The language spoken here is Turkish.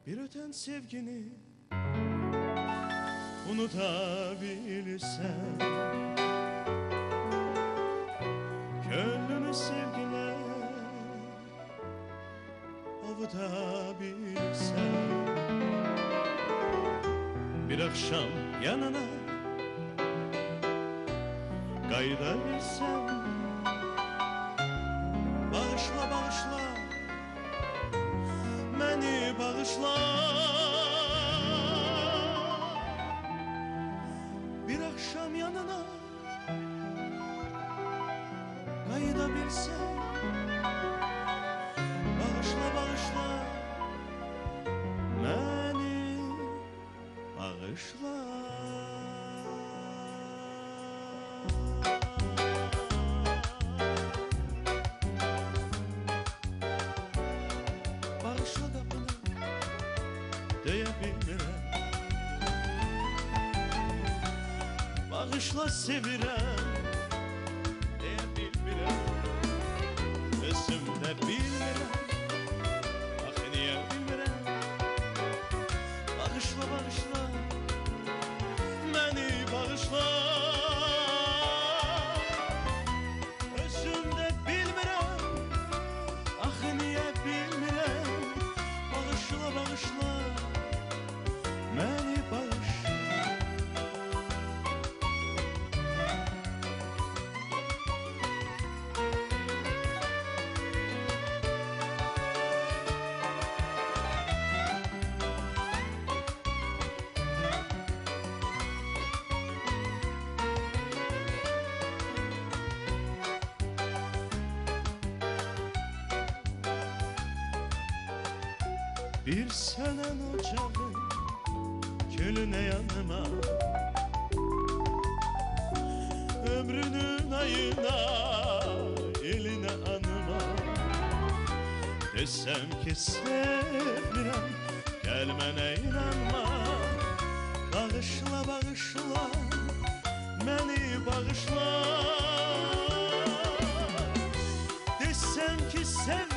Bir öten sevgini unutabilsem, gönlümü sevgiler avutabilsem, bir akşam yanına kaydabilsem, bağışla bağışla beni bağışla. Bir akşam yanına kaydabilsem, bağışla bağışla beni bağışla. Bağışla da bana diyebilirim, bağışla sevirem diyebilirim, özümde bilmirem, ah niye bilmirem. Bağışla bağışla beni bağışla, özümde bilmirem, ah niye bilmirem. Bağışla bağışla beni bağışla. Bir senen ocağın külüne yanıma, ömrünün ayına, eline anıma, desem ki sevmirem, gelmene inanma. Bağışla bağışla beni bağışla, desem ki sev